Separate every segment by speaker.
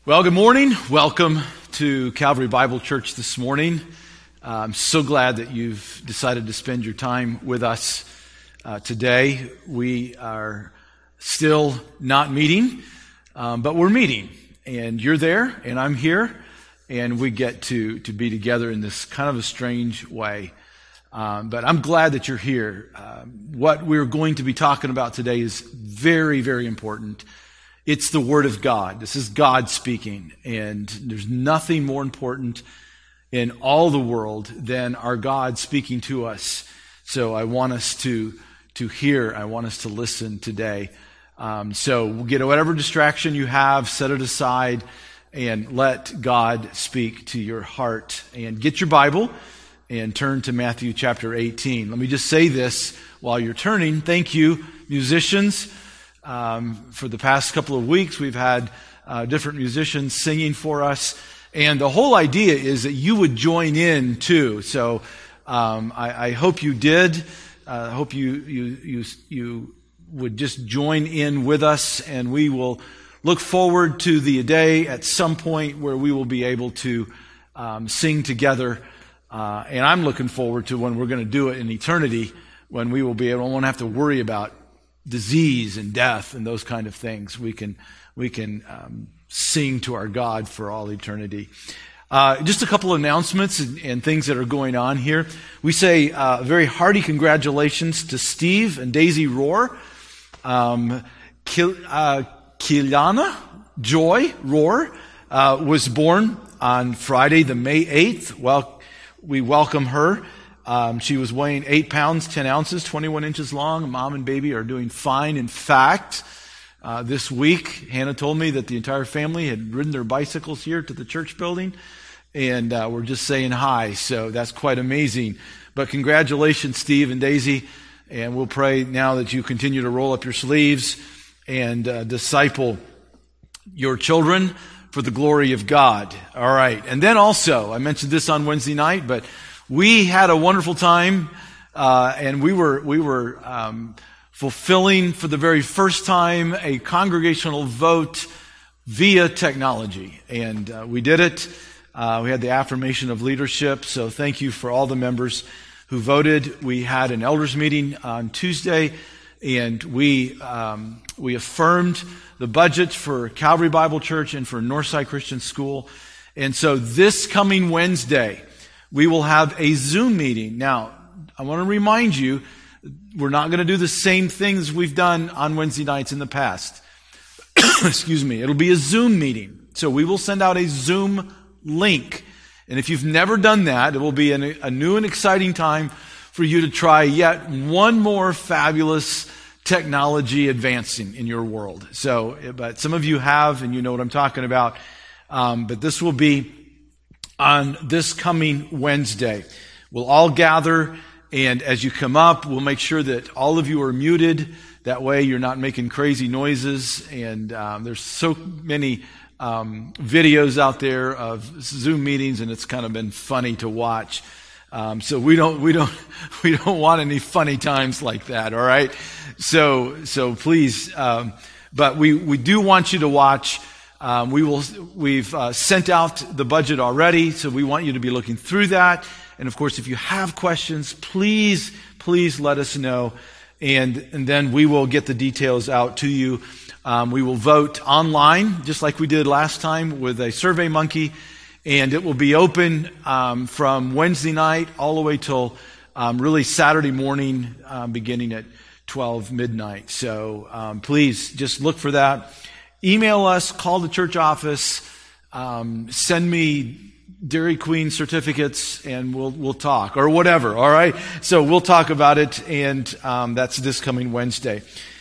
Speaker 1: Well, good morning. Welcome to Calvary Bible Church this morning. I'm so glad that you've decided to spend your time with us today. We are still not meeting, but we're meeting. And you're there, and I'm here, and we get to be together in this kind of a strange way. But I'm glad that you're here. What we're going to be talking about today is very, very important. It's the Word of God. This is God speaking, and there's nothing more important in all the world than our God speaking to us. So I want us to hear. I want us to listen today. So get whatever distraction you have, set it aside, and let God speak to your heart. And get your Bible and turn to Matthew chapter 18. Let me just say this while you're turning. Thank you, musicians. For the past couple of weeks, we've had different musicians singing for us, and the whole idea is that you would join in too. So I hope you did. I hope you would just join in with us, and we will look forward to the day at some point where we will be able to sing together. And I'm looking forward to when we're going to do it in eternity, when we will be able, won't have to worry about disease and death and those kind of things. We can sing to our God for all eternity. Just a couple of announcements and things that are going on here. We say very hearty congratulations to Steve and Daisy Rohr. Kiliana Joy Rohr was born on Friday, the May 8th. Well, we welcome her. She was weighing 8 pounds, 10 ounces, 21 inches long. Mom and baby are doing fine. In fact, this week, Hannah told me that the entire family had ridden their bicycles here to the church building, and we're just saying hi. So that's quite amazing. But congratulations, Steve and Daisy, and we'll pray now that you continue to roll up your sleeves and disciple your children for the glory of God. All right. And then also, I mentioned this on Wednesday night, but we had a wonderful time, and we were fulfilling for the very first time a congregational vote via technology, and we did it. We had the affirmation of leadership, so thank you for all the members who voted. We had an elders meeting on Tuesday, and we affirmed the budget for Calvary Bible Church and for Northside Christian School, and so this coming Wednesday, we will have a Zoom meeting. Now, I want to remind you, we're not going to do the same things we've done on Wednesday nights in the past. Excuse me. It'll be a Zoom meeting. So we will send out a Zoom link. And if you've never done that, it will be a new and exciting time for you to try yet one more fabulous technology advancing in your world. So, but some of you have, and you know what I'm talking about. But this will be on this coming Wednesday. We'll all gather, and as you come up, we'll make sure that all of you are muted. That way you're not making crazy noises, and there's so many videos out there of Zoom meetings, and it's kind of been funny to watch. So we don't want any funny times like that, all right? So please, but we do want you to watch. We've sent out the budget already, so we want you to be looking through that. And of course, if you have questions, please let us know, and then we will get the details out to you. We will vote online, just like we did last time with a Survey Monkey, and it will be open from Wednesday night all the way till really Saturday morning, beginning at 12 midnight. So please just look for that. Email us, call the church office, send me Dairy Queen certificates, and we'll talk, or whatever, all right? So we'll talk about it, and that's this coming Wednesday.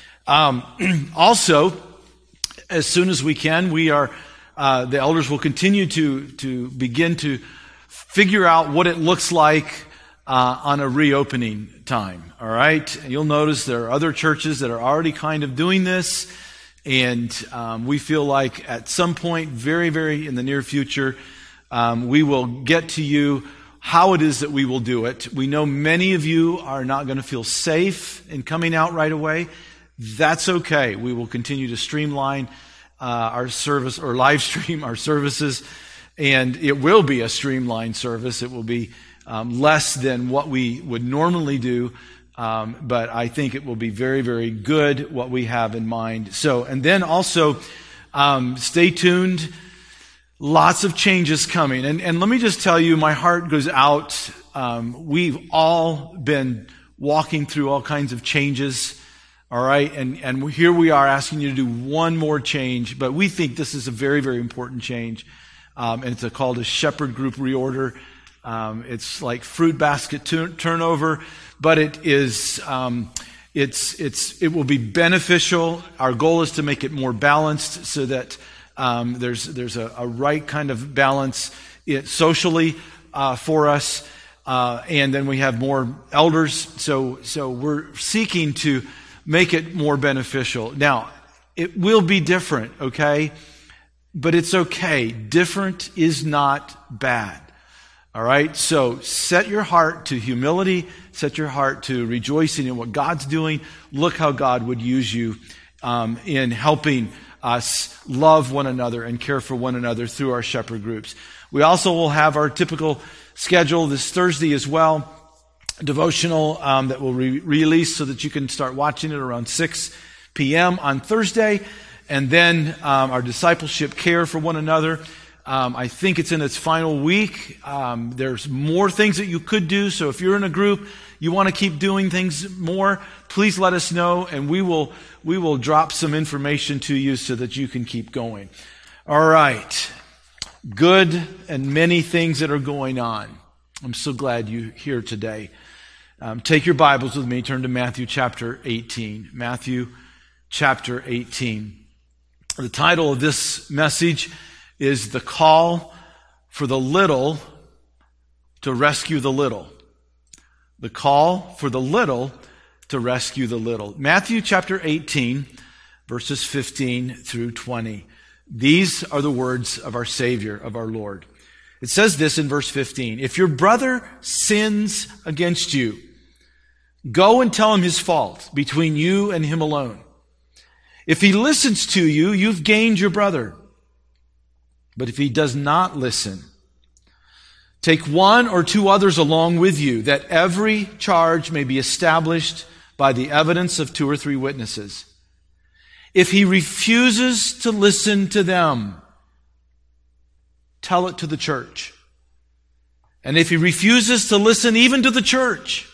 Speaker 1: Also, as soon as we can, the elders will continue to begin to figure out what it looks like on a reopening time, all right? And you'll notice there are other churches that are already kind of doing this. And we feel like at some point, very, very in the near future, we will get to you how it is that we will do it. We know many of you are not going to feel safe in coming out right away. That's okay. We will continue to streamline our service or live stream our services, and it will be a streamlined service. It will be less than what we would normally do, but I think it will be very, very good what we have in mind. So, and then also stay tuned. Lots of changes coming. And let me just tell you, my heart goes out. We've all been walking through all kinds of changes. All right. And here we are asking you to do one more change, but we think this is a very, very important change. And it's called a shepherd group reorder. It's like fruit basket turnover, but it is, it will be beneficial. Our goal is to make it more balanced so that there's a right kind of balance socially for us, and then we have more elders. So we're seeking to make it more beneficial. Now, it will be different, okay? But it's okay. Different is not bad. All right? So set your heart to humility. Set your heart to rejoicing in what God's doing. Look how God would use you in helping us love one another and care for one another through our shepherd groups. We also will have our typical schedule this Thursday as well, devotional that will release so that you can start watching it around 6 p.m. on Thursday. And then our discipleship care for one another. I think it's in its final week. There's more things that you could do. So if you're in a group, you want to keep doing things more, please let us know, and we will drop some information to you so that you can keep going. All right. Good and many things that are going on. I'm so glad you're here today. Take your Bibles with me. Turn to Matthew chapter 18. Matthew chapter 18. The title of this message is The Call for the Little to Rescue the Little. The call for the little to rescue the little. Matthew chapter 18, verses 15 through 20. These are the words of our Savior, of our Lord. It says this in verse 15. If your brother sins against you, go and tell him his fault between you and him alone. If he listens to you, you've gained your brother. But if he does not listen, take one or two others along with you, that every charge may be established by the evidence of 2 or 3 witnesses. If he refuses to listen to them, tell it to the church. And if he refuses to listen even to the church,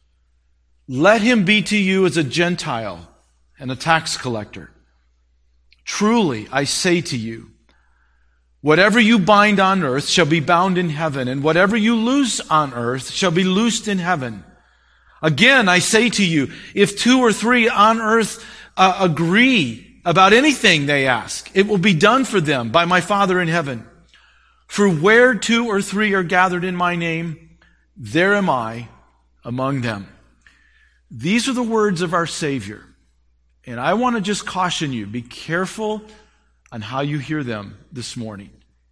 Speaker 1: let him be to you as a Gentile and a tax collector. Truly, I say to you, whatever you bind on earth shall be bound in heaven, and whatever you loose on earth shall be loosed in heaven. Again, I say to you, if 2 or 3 on earth agree about anything they ask, it will be done for them by my Father in heaven. For where 2 or 3 are gathered in my name, there am I among them. These are the words of our Savior. And I want to just caution you, be careful on how you hear them this morning.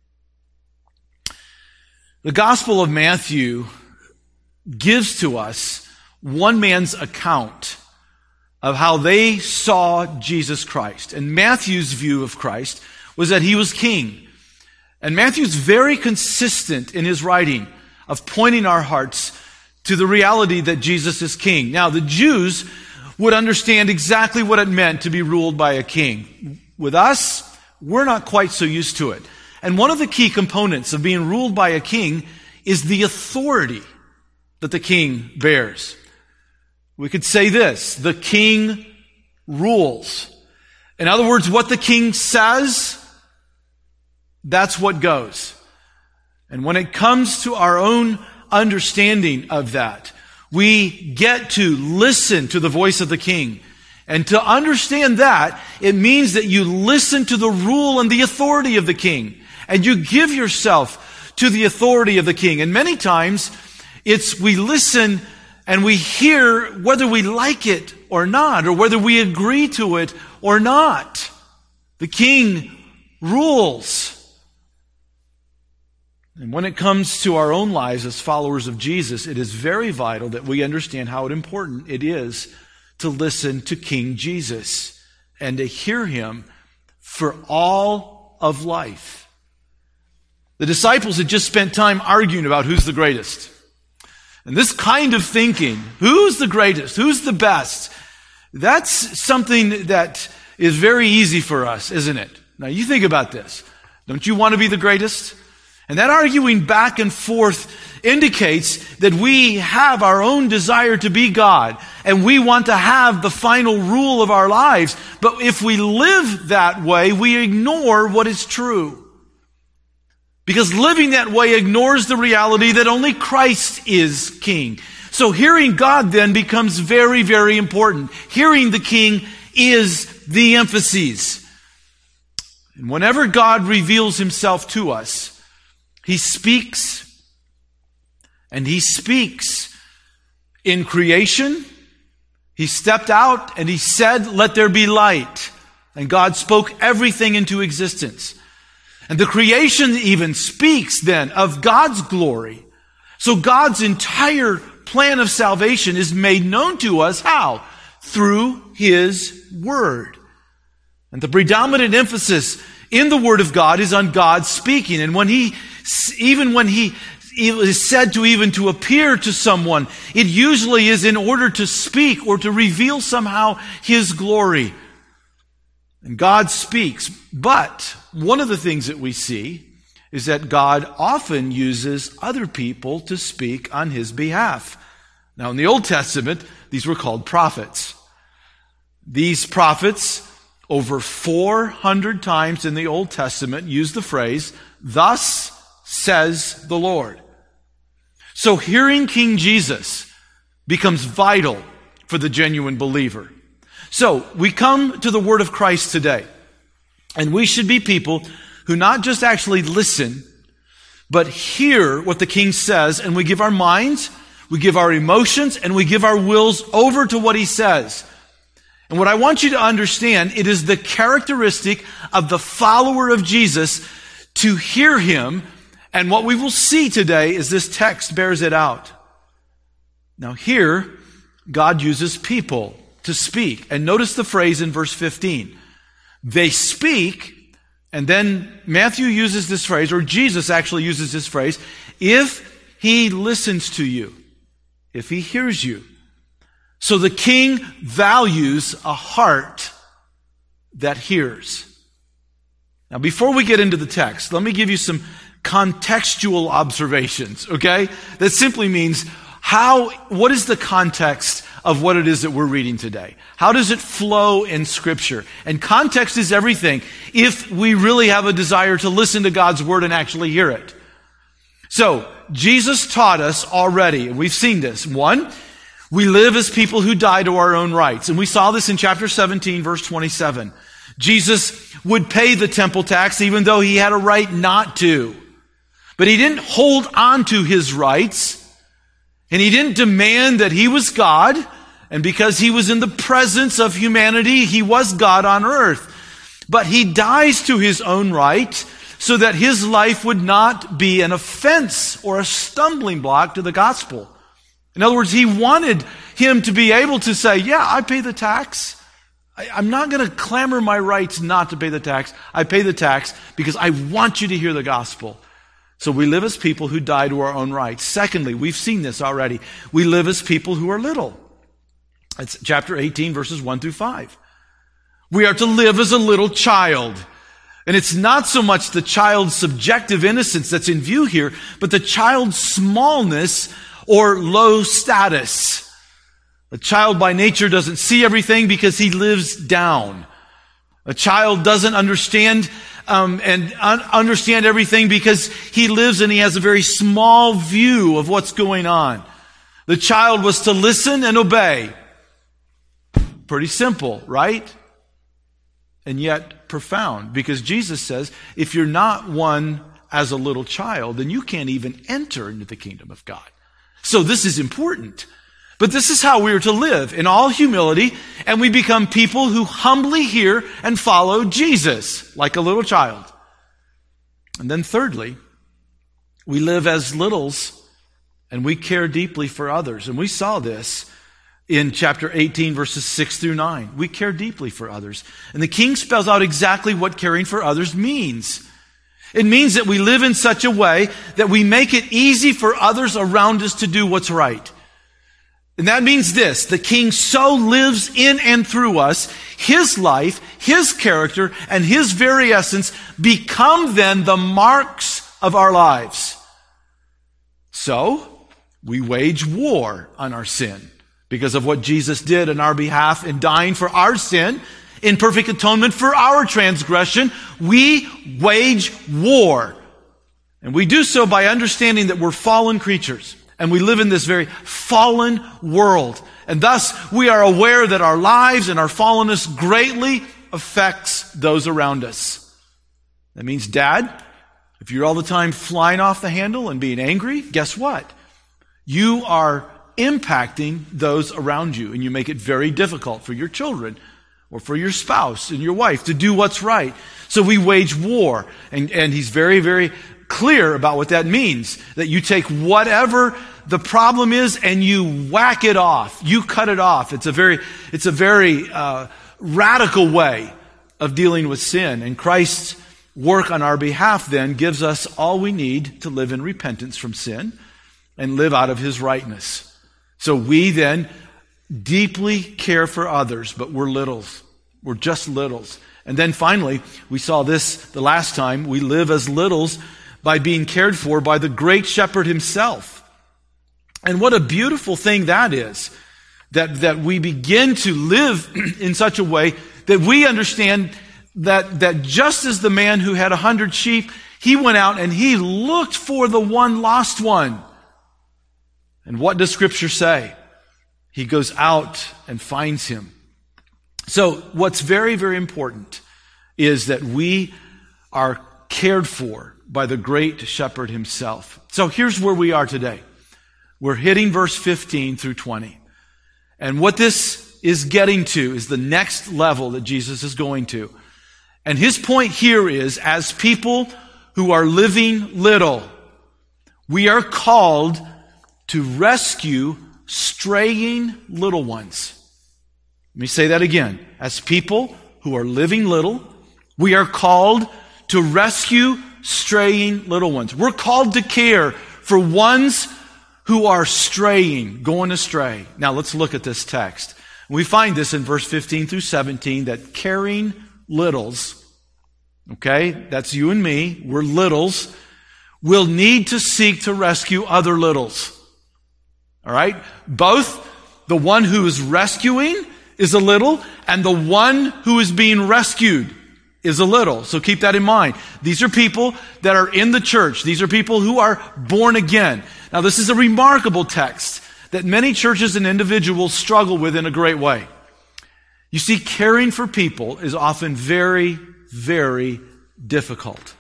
Speaker 1: The Gospel of Matthew gives to us one man's account of how they saw Jesus Christ. And Matthew's view of Christ was that he was king. And Matthew's very consistent in his writing of pointing our hearts to the reality that Jesus is king. Now, the Jews would understand exactly what it meant to be ruled by a king. With us, we're not quite so used to it. And one of the key components of being ruled by a king is the authority that the king bears. We could say this: the king rules. In other words, what the king says, that's what goes. And when it comes to our own understanding of that, we get to listen to the voice of the king. And to understand that, it means that you listen to the rule and the authority of the king. And you give yourself to the authority of the king. And many times, we listen and we hear whether we like it or not, or whether we agree to it or not. The king rules. And when it comes to our own lives as followers of Jesus, it is very vital that we understand how important it is to listen to King Jesus and to hear him for all of life. The disciples had just spent time arguing about who's the greatest. And this kind of thinking, who's the greatest, who's the best, that's something that is very easy for us, isn't it? Now you think about this. Don't you want to be the greatest? And that arguing back and forth indicates that we have our own desire to be God, and we want to have the final rule of our lives. But if we live that way, we ignore what is true. Because living that way ignores the reality that only Christ is King. So hearing God then becomes very, very important. Hearing the King is the emphasis. And whenever God reveals himself to us, he speaks, and he speaks in creation. He stepped out and he said, "Let there be light." And God spoke everything into existence. And the creation even speaks then of God's glory. So God's entire plan of salvation is made known to us. How? Through his word. And the predominant emphasis in the word of God is on God speaking. And when he is said to even to appear to someone, it usually is in order to speak or to reveal somehow his glory. And God speaks. But one of the things that we see is that God often uses other people to speak on his behalf. Now, in the Old Testament, these were called prophets. These prophets, over 400 times in the Old Testament, use the phrase, "Thus says the Lord." So hearing King Jesus becomes vital for the genuine believer. So we come to the word of Christ today, and we should be people who not just actually listen, but hear what the King says, and we give our minds, we give our emotions, and we give our wills over to what he says. And what I want you to understand, it is the characteristic of the follower of Jesus to hear him, and what we will see today is this text bears it out. Now here, God uses people to speak. And notice the phrase in verse 15. They speak, and then Matthew uses this phrase, or Jesus actually uses this phrase, if he listens to you, if he hears you. So the King values a heart that hears. Now before we get into the text, let me give you some contextual observations, okay? That simply means what is the context of what it is that we're reading today? How does it flow in Scripture? And context is everything if we really have a desire to listen to God's Word and actually hear it. So, Jesus taught us already, and we've seen this. One, we live as people who die to our own rights. And we saw this in chapter 17, verse 27. Jesus would pay the temple tax even though he had a right not to. But he didn't hold on to his rights. And he didn't demand that he was God, and because he was in the presence of humanity, he was God on earth. But he dies to his own right so that his life would not be an offense or a stumbling block to the gospel. In other words, he wanted him to be able to say, yeah, I pay the tax. I'm not going to clamor my rights not to pay the tax. I pay the tax because I want you to hear the gospel. So we live as people who die to our own rights. Secondly, we've seen this already. We live as people who are little. It's chapter 18, verses 1 through 5. We are to live as a little child. And it's not so much the child's subjective innocence that's in view here, but the child's smallness or low status. A child by nature doesn't see everything because he lives down. A child doesn't understand understand everything because he lives and he has a very small view of what's going on. The child was to listen and obey. Pretty simple, right? And yet profound, because Jesus says, if you're not one as a little child, then you can't even enter into the kingdom of God. So this is important. But this is how we are to live, in all humility, and we become people who humbly hear and follow Jesus, like a little child. And then thirdly, we live as littles, and we care deeply for others. And we saw this in chapter 18, verses 6 through 9. We care deeply for others. And the king spells out exactly what caring for others means. It means that we live in such a way that we make it easy for others around us to do what's right. And that means this: the king so lives in and through us, his life, his character, and his very essence become then the marks of our lives. So, we wage war on our sin because of what Jesus did on our behalf in dying for our sin, in perfect atonement for our transgression. We wage war. And we do so by understanding that we're fallen creatures. And we live in this very fallen world. And thus, we are aware that our lives and our fallenness greatly affects those around us. That means, Dad, if you're all the time flying off the handle and being angry, guess what? You are impacting those around you, and you make it very difficult for your children or for your spouse and your wife to do what's right. So we wage war. And he's very, very clear about what that means. That you take whatever the problem is and you whack it off. You cut it off. It's a very radical way of dealing with sin. And Christ's work on our behalf then gives us all we need to live in repentance from sin and live out of his rightness. So we then deeply care for others, but we're littles. We're just littles. And then finally, we saw this the last time, we live as littles by being cared for by the great shepherd himself. And what a beautiful thing that is, that we begin to live in such a way that we understand that just as the man who had 100 sheep, he went out and he looked for the one lost one. And what does Scripture say? He goes out and finds him. So what's very, very important is that we are cared for by the great shepherd himself. So here's where we are today. We're hitting verse 15 through 20. And what this is getting to is the next level that Jesus is going to. And his point here is, as people who are living little, we are called to rescue straying little ones. Let me say that again. As people who are living little, we are called to rescue straying little ones. We're called to care for ones who are straying, going astray. Now let's look at this text. We find this in verse 15 through 17, that caring littles, okay, that's you and me, we're littles, will need to seek to rescue other littles. All right? Both the one who is rescuing is a little, and the one who is being rescued is a little. So keep that in mind. These are people that are in the church. These are people who are born again. Now, this is a remarkable text that many churches and individuals struggle with in a great way. You see, caring for people is often very, very difficult.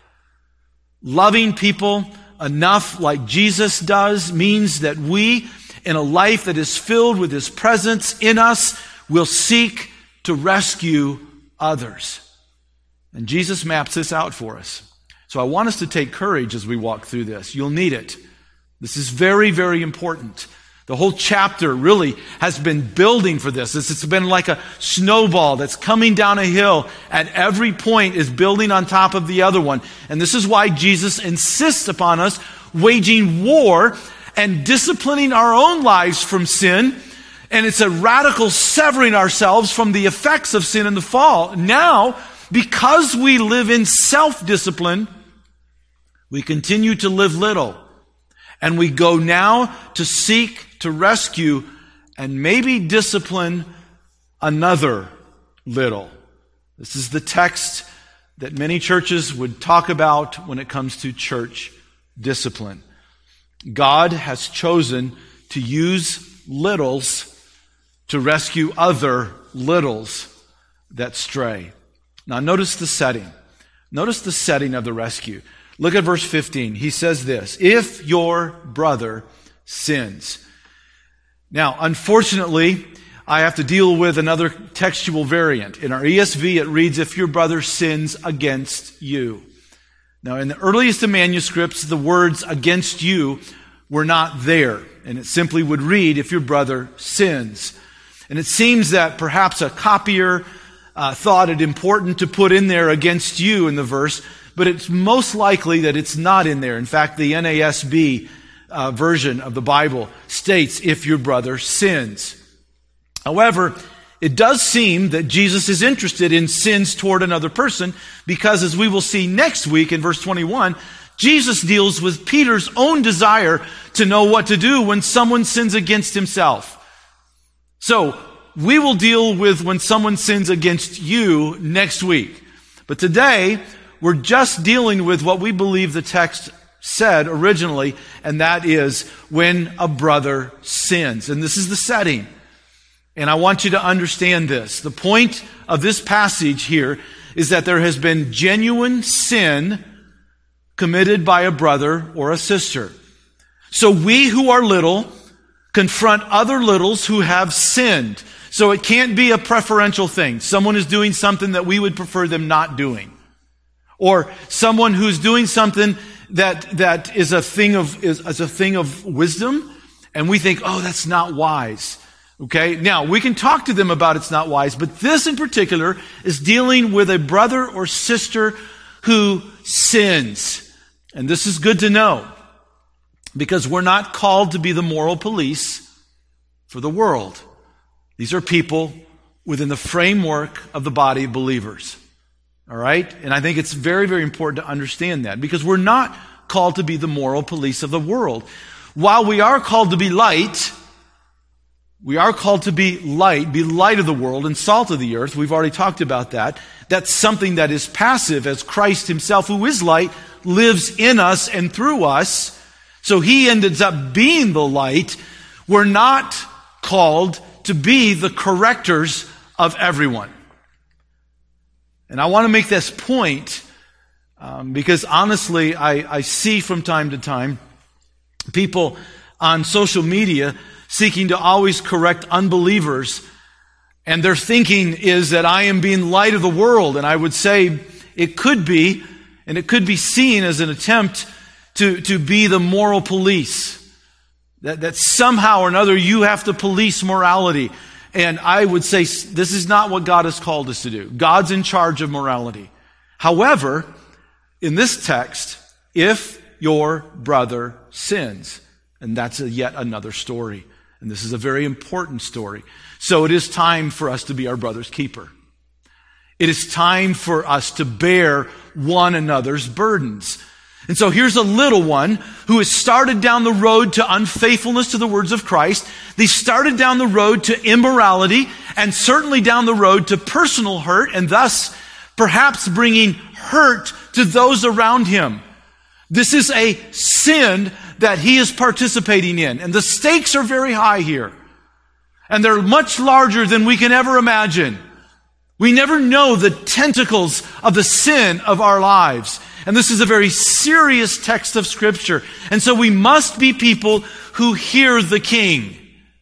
Speaker 1: Loving people enough like Jesus does means that we, in a life that is filled with his presence in us, will seek to rescue others. And Jesus maps this out for us. So I want us to take courage as we walk through this. You'll need it. This is very, very important. The whole chapter really has been building for this. It's been like a snowball that's coming down a hill. At every point is building on top of the other one. And this is why Jesus insists upon us waging war and disciplining our own lives from sin. And it's a radical severing ourselves from the effects of sin and the fall. Now, because we live in self-discipline, we continue to live little. And we go now to seek to rescue and maybe discipline another little. This is the text that many churches would talk about when it comes to church discipline. God has chosen to use littles to rescue other littles that stray. Now notice the setting. Notice the setting of the rescue. Look at verse 15. He says this, if your brother sins. Now, unfortunately, I have to deal with another textual variant. In our ESV, it reads, if your brother sins against you. Now, in the earliest of manuscripts, the words against you were not there. And it simply would read, if your brother sins. And it seems that perhaps a copier thought it important to put in there against you in the verse, but it's most likely that it's not in there. In fact, the NASB version of the Bible states, if your brother sins. However, it does seem that Jesus is interested in sins toward another person because, as we will see next week in verse 21, Jesus deals with Peter's own desire to know what to do when someone sins against himself. So, we will deal with when someone sins against you next week. But today, we're just dealing with what we believe the text said originally, and that is when a brother sins. And this is the setting. And I want you to understand this. The point of this passage here is that there has been genuine sin committed by a brother or a sister. So we who are little confront other littles who have sinned. So it can't be a preferential thing. Someone is doing something that we would prefer them not doing. Or someone who's doing something that is a thing of wisdom, and we think, oh, that's not wise. Okay? Now, we can talk to them about it's not wise, but this in particular is dealing with a brother or sister who sins. And this is good to know, because we're not called to be the moral police for the world. These are people within the framework of the body of believers. All right? And I think it's very, very important to understand that, because we're not called to be the moral police of the world. While we are called to be light, we are called to be light of the world and salt of the earth. We've already talked about that. That's something that is passive, as Christ himself, who is light, lives in us and through us. So he ends up being the light. We're not called to be the correctors of everyone. And I want to make this point because honestly, I see from time to time people on social media seeking to always correct unbelievers, and their thinking is that I am being light of the world. And I would say it could be, and it could be seen as an attempt to be the moral police. That somehow or another you have to police morality. And I would say this is not what God has called us to do. God's in charge of morality. However, in this text, if your brother sins, and that's yet another story. And this is a very important story. So it is time for us to be our brother's keeper. It is time for us to bear one another's burdens. And so here's a little one who has started down the road to unfaithfulness to the words of Christ. They started down the road to immorality, and certainly down the road to personal hurt, and thus perhaps bringing hurt to those around him. This is a sin that he is participating in. And the stakes are very high here. And they're much larger than we can ever imagine. We never know the tentacles of the sin of our lives. And this is a very serious text of Scripture. And so we must be people who hear the King.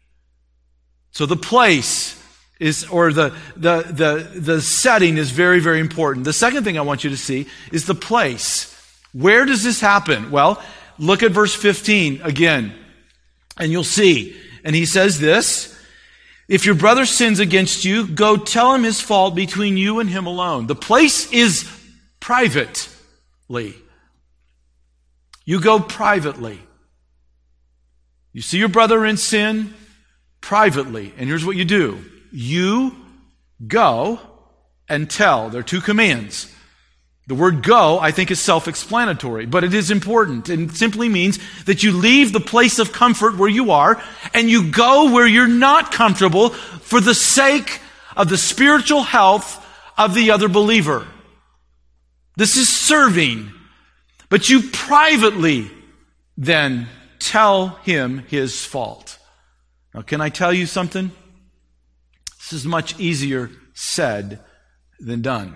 Speaker 1: So the place is, or the setting is very, very important. The second thing I want you to see is the place. Where does this happen? Well, look at verse 15 again, and you'll see. And he says this: if your brother sins against you, go tell him his fault between you and him alone. The place is privately. You go privately. You see your brother in sin privately. And here's what you do. You go and tell. There are two commands. The word go, I think, is self-explanatory, but it is important. It simply means that you leave the place of comfort where you are and you go where you're not comfortable for the sake of the spiritual health of the other believer. This is serving. But you privately then tell him his fault. Now, can I tell you something? This is much easier said than done.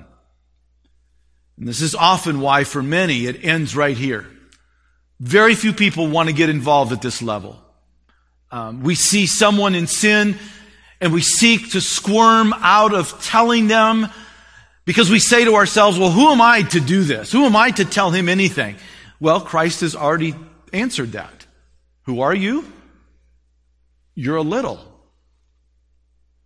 Speaker 1: And this is often why, for many, it ends right here. Very few people want to get involved at this level. We see someone in sin, and we seek to squirm out of telling them, because we say to ourselves, well, who am I to do this? Who am I to tell him anything? Well, Christ has already answered that. Who are you? You're a little.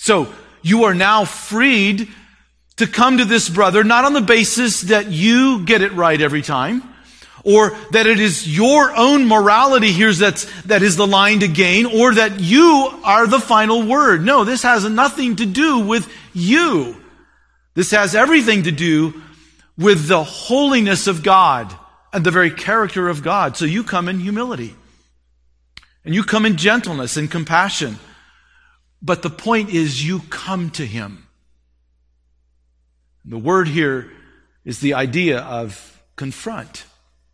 Speaker 1: So you are now freed to come to this brother, not on the basis that you get it right every time, or that it is your own morality here that is the line to gain, or that you are the final word. No, this has nothing to do with you. This has everything to do with the holiness of God and the very character of God. So you come in humility, and you come in gentleness and compassion. But the point is, you come to Him. The word here is the idea of confront.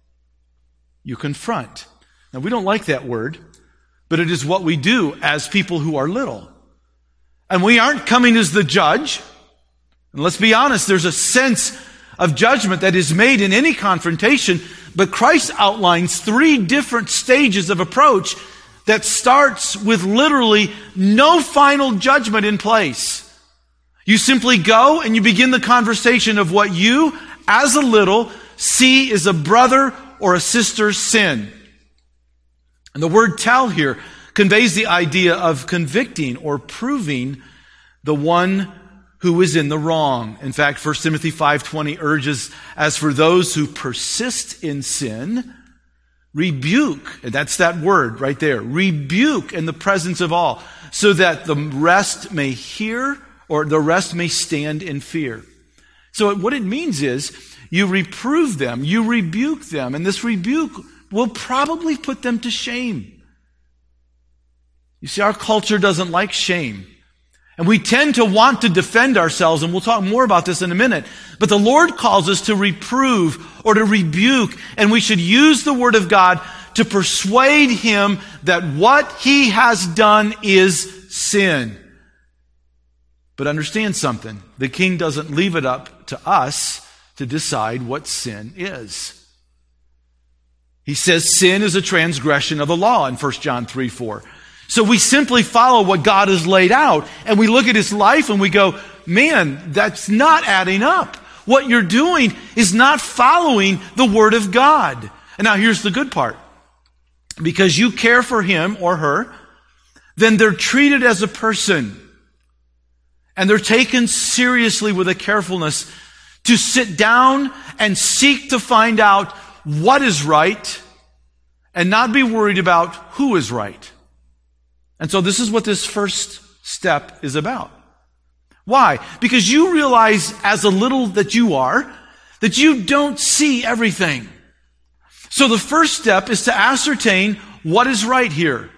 Speaker 1: You confront. Now, we don't like that word, but it is what we do as people who are little. And we aren't coming as the judge. And let's be honest, there's a sense of judgment that is made in any confrontation, but Christ outlines 3 different stages of approach that starts with literally no final judgment in place. You simply go and you begin the conversation of what you, as a little, see as a brother or a sister's sin. And the word tell here conveys the idea of convicting or proving the one who is in the wrong. In fact, 1 Timothy 5:20 urges, as for those who persist in sin, rebuke, and that's that word right there, rebuke in the presence of all, so that the rest may hear, or the rest may stand in fear. So what it means is, you reprove them, you rebuke them, and this rebuke will probably put them to shame. You see, our culture doesn't like shame. And we tend to want to defend ourselves, and we'll talk more about this in a minute. But the Lord calls us to reprove or to rebuke, and we should use the Word of God to persuade Him that what He has done is sin. But understand something. The King doesn't leave it up to us to decide what sin is. He says sin is a transgression of the law in 1 John 3:4. So we simply follow what God has laid out, and we look at His life and we go, man, that's not adding up. What you're doing is not following the Word of God. And now here's the good part. Because you care for him or her, then they're treated as a person. And they're taken seriously with a carefulness to sit down and seek to find out what is right and not be worried about who is right. And so this is what this first step is about. Why? Because you realize as a little that you are, that you don't see everything. So the first step is to ascertain what is right here.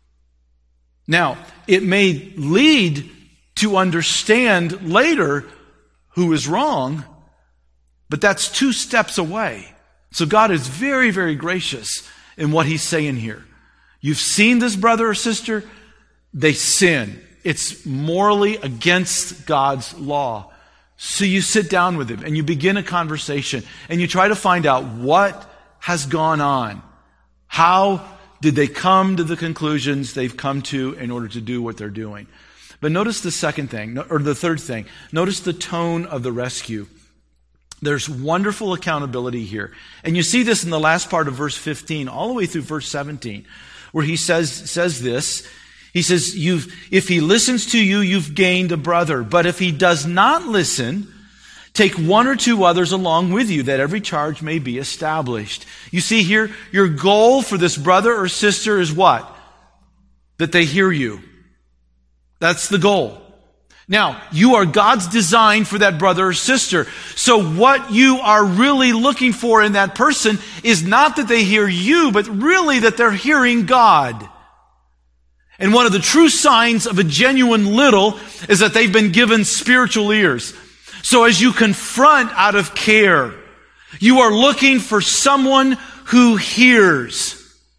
Speaker 1: Now, it may lead to understand later who is wrong, but that's 2 steps away. So God is very, very gracious in what He's saying here. You've seen this brother or sister, they sin. It's morally against God's law. So you sit down with him and you begin a conversation and you try to find out what has gone on. How did they come to the conclusions they've come to in order to do what they're doing? But notice the second thing, or the third thing. Notice the tone of the rescue. There's wonderful accountability here. And you see this in the last part of verse 15, all the way through verse 17, where he says this. He says, if he listens to you, you've gained a brother. But if he does not listen, take 1 or 2 others along with you, that every charge may be established. You see here, your goal for this brother or sister is what? That they hear you. That's the goal. Now, you are God's design for that brother or sister. So what you are really looking for in that person is not that they hear you, but really that they're hearing God. And one of the true signs of a genuine little is that they've been given spiritual ears. So as you confront out of care, you are looking for someone who hears.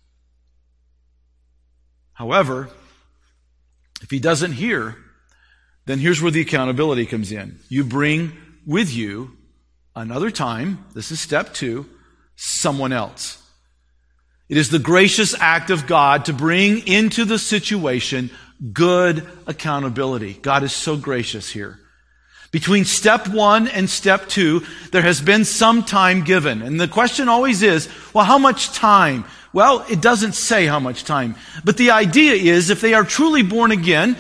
Speaker 1: However, if he doesn't hear, then here's where the accountability comes in. You bring with you another time, this is step 2, someone else. It is the gracious act of God to bring into the situation good accountability. God is so gracious here. Between step 1 and step 2, there has been some time given. And the question always is, well, how much time? Well, it doesn't say how much time. But the idea is, if they are truly born again,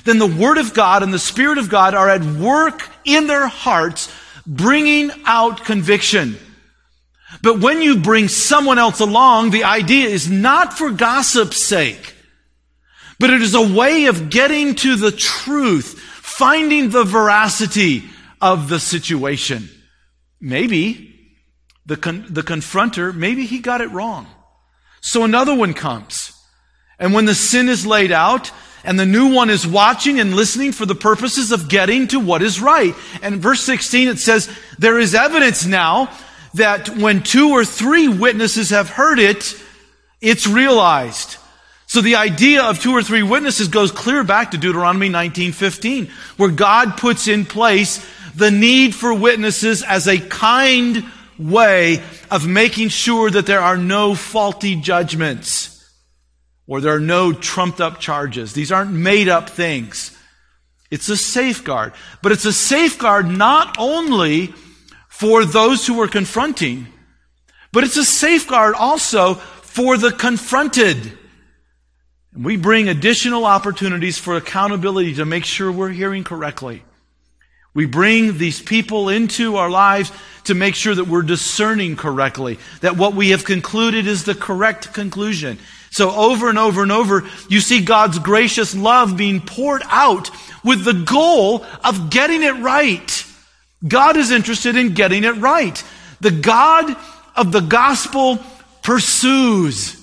Speaker 1: then the Word of God and the Spirit of God are at work in their hearts, bringing out conviction. But when you bring someone else along, the idea is not for gossip's sake, but it is a way of getting to the truth, finding the veracity of the situation. Maybe the confronter, maybe he got it wrong. So another one comes. And when the sin is laid out, and the new one is watching and listening for the purposes of getting to what is right. And in verse 16 it says, there is evidence now that when 2 or 3 witnesses have heard it, it's realized. So the idea of 2 or 3 witnesses goes clear back to Deuteronomy 19:15, where God puts in place the need for witnesses as a kind way of making sure that there are no faulty judgments or there are no trumped up charges. These aren't made up things. It's a safeguard. But it's a safeguard not only for those who are confronting, but it's a safeguard also for the confronted. And we bring additional opportunities for accountability to make sure we're hearing correctly. We bring these people into our lives to make sure that we're discerning correctly, that what we have concluded is the correct conclusion. So over and over and over, you see God's gracious love being poured out with the goal of getting it right. God is interested in getting it right. The God of the gospel pursues.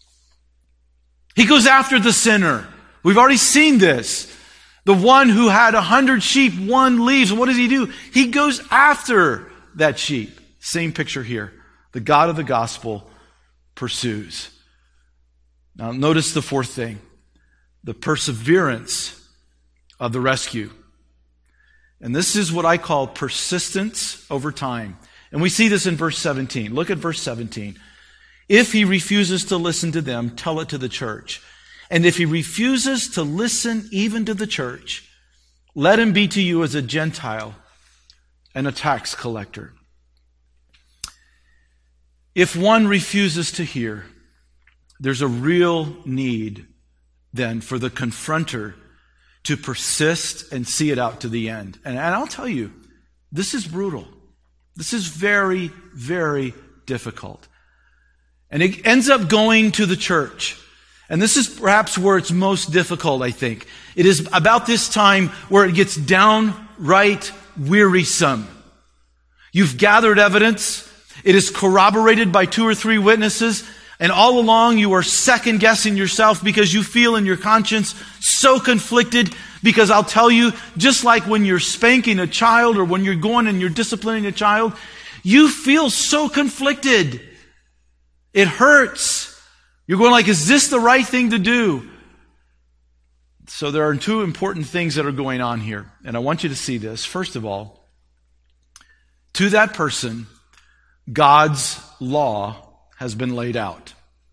Speaker 1: He goes after the sinner. We've already seen this. The one who had 100 sheep, one leaves. And what does he do? He goes after that sheep. Same picture here. The God of the gospel pursues. Now notice the fourth thing. The perseverance of the rescue. And this is what I call persistence over time. And we see this in verse 17. Look at verse 17. If he refuses to listen to them, tell it to the church. And if he refuses to listen even to the church, let him be to you as a Gentile and a tax collector. If one refuses to hear, there's a real need then for the confronter to persist and see it out to the end. And I'll tell you, this is brutal. This is very, very difficult. And it ends up going to the church. And this is perhaps where it's most difficult, I think. It is about this time where it gets downright wearisome. You've gathered evidence. It is corroborated by 2 or 3 witnesses. And all along you are second guessing yourself because you feel in your conscience so conflicted. Because I'll tell you, just like when you're spanking a child or when you're going and you're disciplining a child, you feel so conflicted. It hurts. You're going like, is this the right thing to do? So there are 2 important things that are going on here. And I want you to see this. First of all, to that person, God's law has been laid out.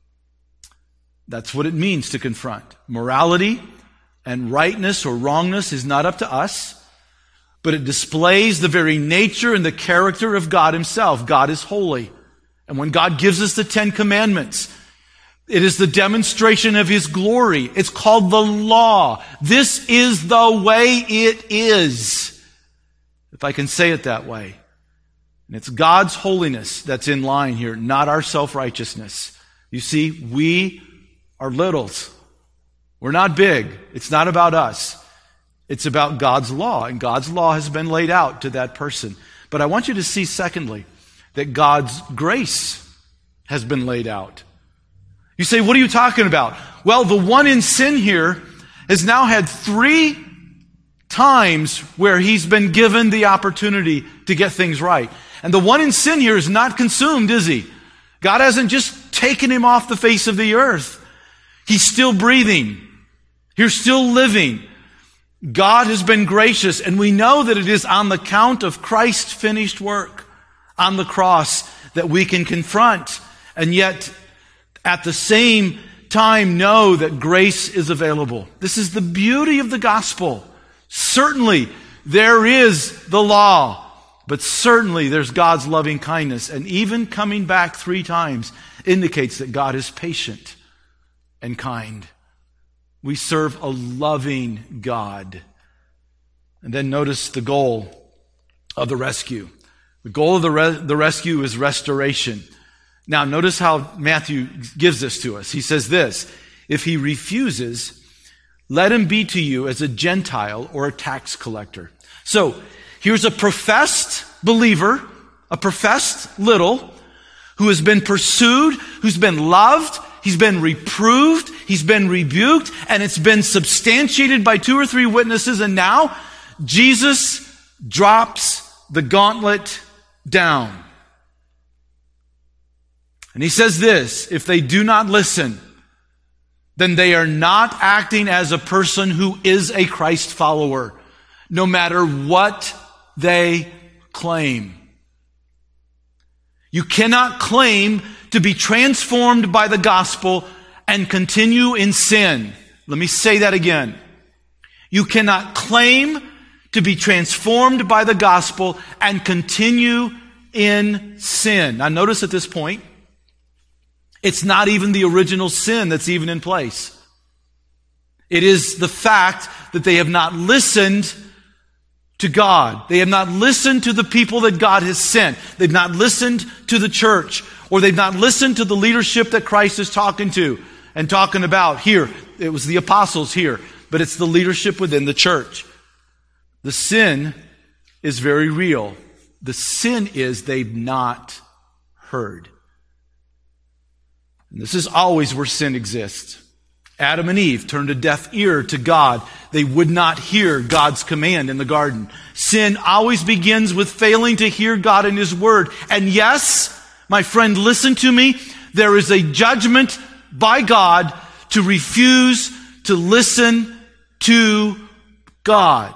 Speaker 1: That's what it means to confront. Morality and rightness or wrongness is not up to us, but it displays the very nature and the character of God Himself. God is holy. And when God gives us the 10 Commandments, it is the demonstration of His glory. It's called the law. This is the way it is, if I can say it that way. And it's God's holiness that's in line here, not our self-righteousness. You see, we are littles. We're not big. It's not about us. It's about God's law. And God's law has been laid out to that person. But I want you to see, secondly, that God's grace has been laid out. You say, what are you talking about? Well, the one in sin here has now had 3 times where he's been given the opportunity to get things right. And the one in sin here is not consumed, is he? God hasn't just taken him off the face of the earth. He's still breathing. He's still living. God has been gracious, and we know that it is on the count of Christ's finished work on the cross that we can confront, and yet at the same time know that grace is available. This is the beauty of the gospel. Certainly there is the law, but certainly there's God's loving kindness, and even coming back 3 times indicates that God is patient and kind. We serve a loving God. And then notice the goal of the rescue. The goal of the rescue is restoration. Now, notice how Matthew gives this to us. He says this, if he refuses, let him be to you as a Gentile or a tax collector. So, here's a professed believer, a professed little, who has been pursued, who's been loved, he's been reproved, he's been rebuked, and it's been substantiated by 2 or 3 witnesses, and now Jesus drops the gauntlet down. And he says this, if they do not listen, then they are not acting as a person who is a Christ follower, no matter what they claim. You cannot claim to be transformed by the gospel and continue in sin. Let me say that again. You cannot claim to be transformed by the gospel and continue in sin. Now notice at this point, it's not even the original sin that's even in place. It is the fact that they have not listened to God. They have not listened to the people that God has sent. They've not listened to the church, or they've not listened to the leadership that Christ is talking to and talking about here. It was the apostles here, but it's the leadership within the church. The sin is very real. The sin is they've not heard. And this is always where sin exists. Adam and Eve turned a deaf ear to God. They would not hear God's command in the garden. Sin always begins with failing to hear God and His Word. And yes, my friend, listen to me. There is a judgment by God to refuse to listen to God.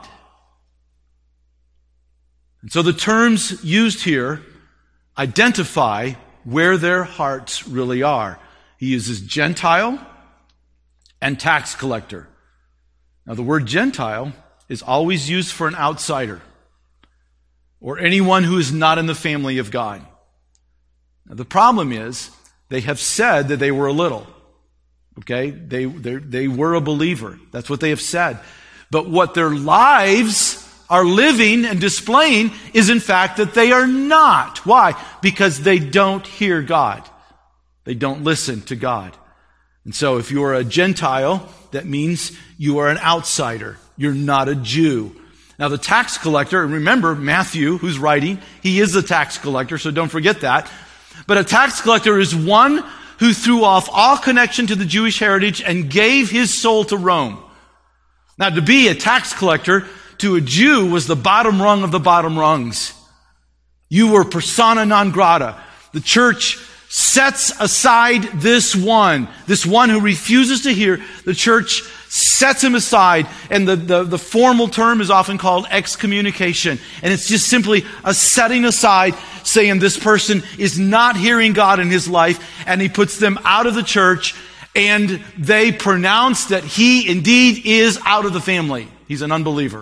Speaker 1: And so the terms used here identify where their hearts really are. He uses Gentile and tax collector. Now the word Gentile is always used for an outsider or anyone who is not in the family of God. Now the problem is they have said that they were a little. Okay? They were a believer. That's what they have said. But what their lives are living and displaying is in fact that they are not. Why? Because they don't hear God. They don't listen to God. And so if you are a Gentile, that means you are an outsider. You're not a Jew. Now the tax collector, and remember Matthew, who's writing, he is a tax collector, so don't forget that. But a tax collector is one who threw off all connection to the Jewish heritage and gave his soul to Rome. Now to be a tax collector to a Jew was the bottom rung of the bottom rungs. You were persona non grata. The church sets aside this one who refuses to hear. The church sets him aside, and the formal term is often called excommunication. And it's just simply a setting aside, saying this person is not hearing God in his life, and he puts them out of the church, and they pronounce that he indeed is out of the family. He's an unbeliever.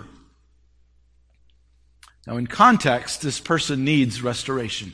Speaker 1: Now in context, this person needs restoration.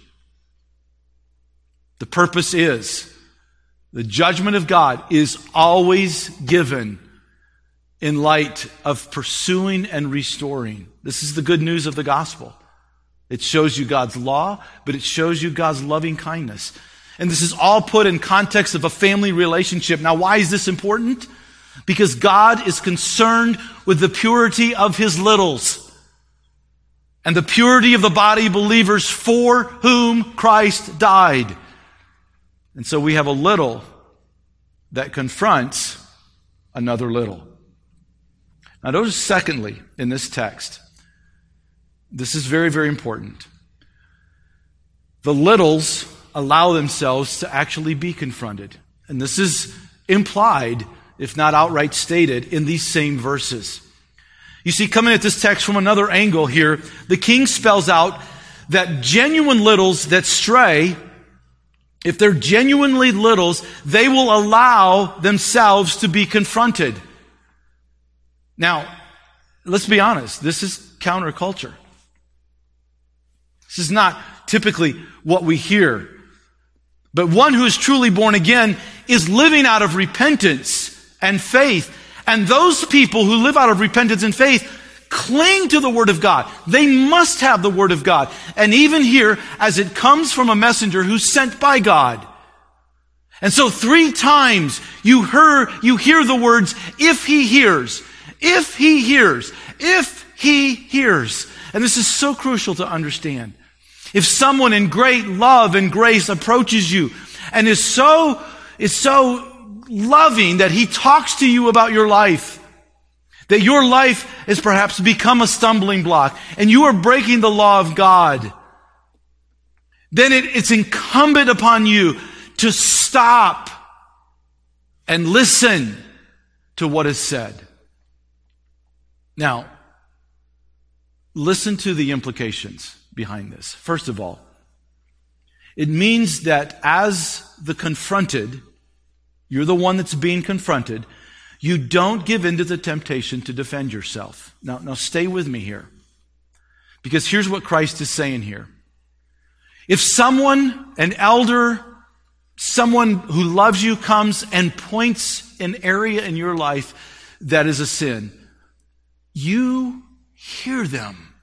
Speaker 1: The purpose is, the judgment of God is always given in light of pursuing and restoring. This is the good news of the gospel. It shows you God's law, but it shows you God's loving kindness. And this is all put in context of a family relationship. Now, why is this important? Because God is concerned with the purity of His littles and the purity of the body of believers for whom Christ died. And so we have a little that confronts another little. Now notice secondly in this text, this is very, very important. The littles allow themselves to actually be confronted. And this is implied, if not outright stated, in these same verses. You see, coming at this text from another angle here, the king spells out that genuine littles that stray, if they're genuinely littles, they will allow themselves to be confronted. Now, let's be honest, this is counterculture. This is not typically what we hear. But one who is truly born again is living out of repentance and faith And those people who live out of repentance and faith cling to the Word of God. They must have the Word of God. And even here, as it comes from a messenger who's sent by God. And so 3 times you hear the words, if he hears, if he hears, if he hears. And this is so crucial to understand. If someone in great love and grace approaches you and is so loving that he talks to you about your life, that your life has perhaps become a stumbling block and you are breaking the law of God, then it's incumbent upon you to stop and listen to what is said. Now, listen to the implications behind this. First of all, it means that as the confronted, you're the one that's being confronted, you don't give in to the temptation to defend yourself. Now stay with me here. Because here's what Christ is saying here. If someone, an elder, someone who loves you comes and points an area in your life that is a sin, you hear them.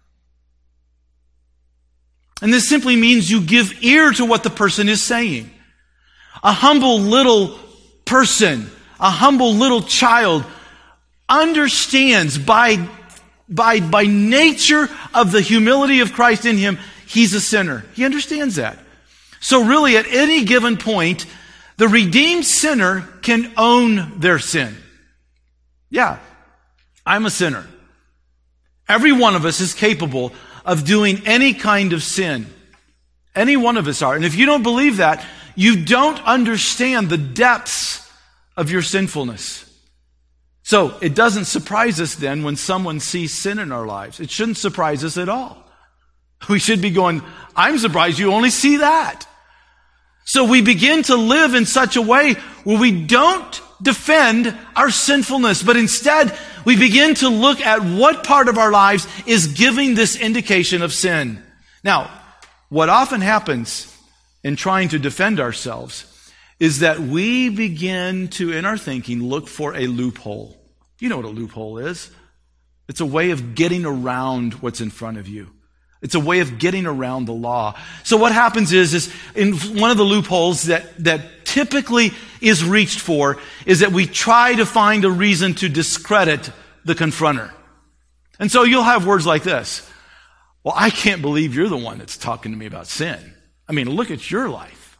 Speaker 1: And this simply means you give ear to what the person is saying. A humble little person, a humble little child understands by nature of the humility of Christ in him, he's a sinner. He understands that. So really, at any given point, the redeemed sinner can own their sin. Yeah, I'm a sinner. Every one of us is capable of doing any kind of sin. Any one of us are. And if you don't believe that, you don't understand the depths of your sinfulness. So it doesn't surprise us then when someone sees sin in our lives. It shouldn't surprise us at all. We should be going, I'm surprised you only see that. So we begin to live in such a way where we don't defend our sinfulness, but instead we begin to look at what part of our lives is giving this indication of sin. Now, what often happens in trying to defend ourselves is that we begin to, in our thinking, look for a loophole. You know what a loophole is. It's a way of getting around what's in front of you. It's a way of getting around the law. So what happens is in one of the loopholes that typically is reached for is that we try to find a reason to discredit the confronter. And so you'll have words like this. Well, I can't believe you're the one that's talking to me about sin. I mean, look at your life.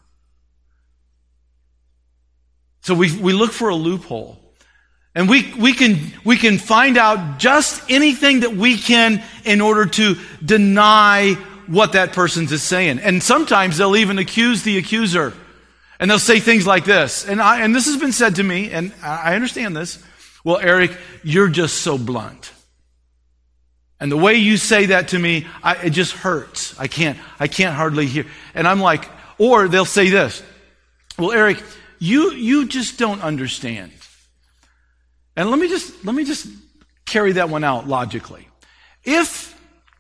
Speaker 1: So we look for a loophole. And we can find out just anything that we can in order to deny what that person is saying. And sometimes they'll even accuse the accuser. And they'll say things like this. And this has been said to me, and I understand this. Well, Eric, you're just so blunt. And the way you say that to me, it just hurts. I can't hardly hear. And I'm like, or they'll say this. Well, Eric, you just don't understand. And let me just carry that one out logically. If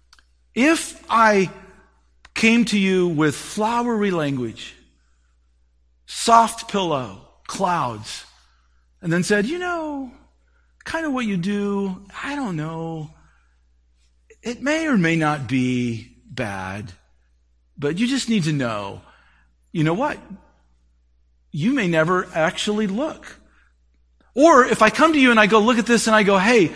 Speaker 1: I came to you with flowery language, soft pillow, clouds, and then said, kind of what you do, I don't know, it may or may not be bad, but you just need to know, you know what? You may never actually look. Or if I come to you and I go, look at this, and I go, hey,